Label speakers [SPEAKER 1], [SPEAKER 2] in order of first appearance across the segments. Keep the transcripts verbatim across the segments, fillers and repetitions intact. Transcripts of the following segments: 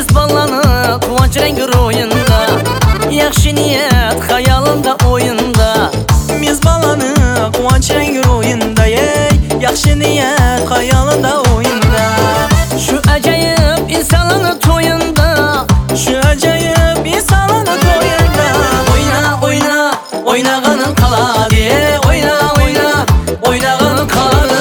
[SPEAKER 1] mezballanı kuvonch rengi ro'yinda, yaxshi niyat xayolimda o'yinda.
[SPEAKER 2] Mezballanı kuvonch rengi ro'yinda, ey yaxshi niyat xayolimda o'yinda.
[SPEAKER 1] Shu ajoyib insonlarni to'yinda,
[SPEAKER 2] Shu ajoyib insonlarni to'yinda.
[SPEAKER 1] Oyna, oyna, oynaganing qoladi, ey oyna, oyna, oynaganing qoladi.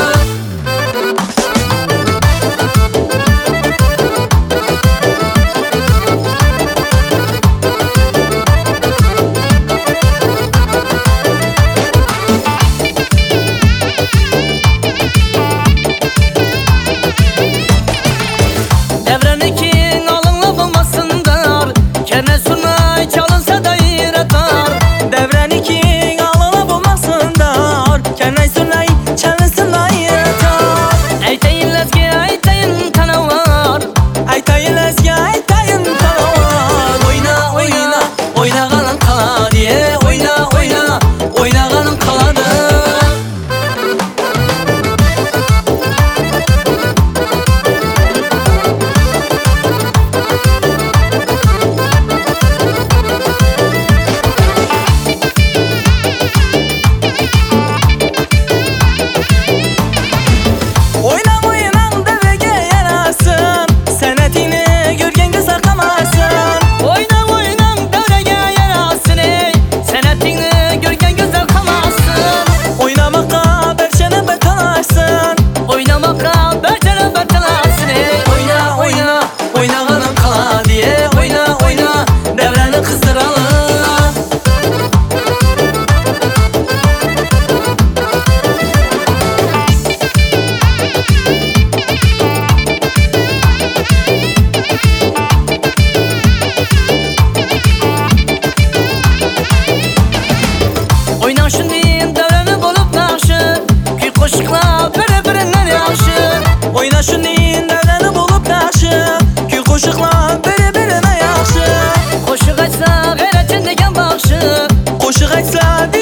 [SPEAKER 2] Oyna şunun davranı bulup naşı, Kuy qo'shiqlar bir-birine yaxshi.
[SPEAKER 1] Qo'shiq aytsa g'ayratin degan baxshi,
[SPEAKER 2] Qo'shiq aytsa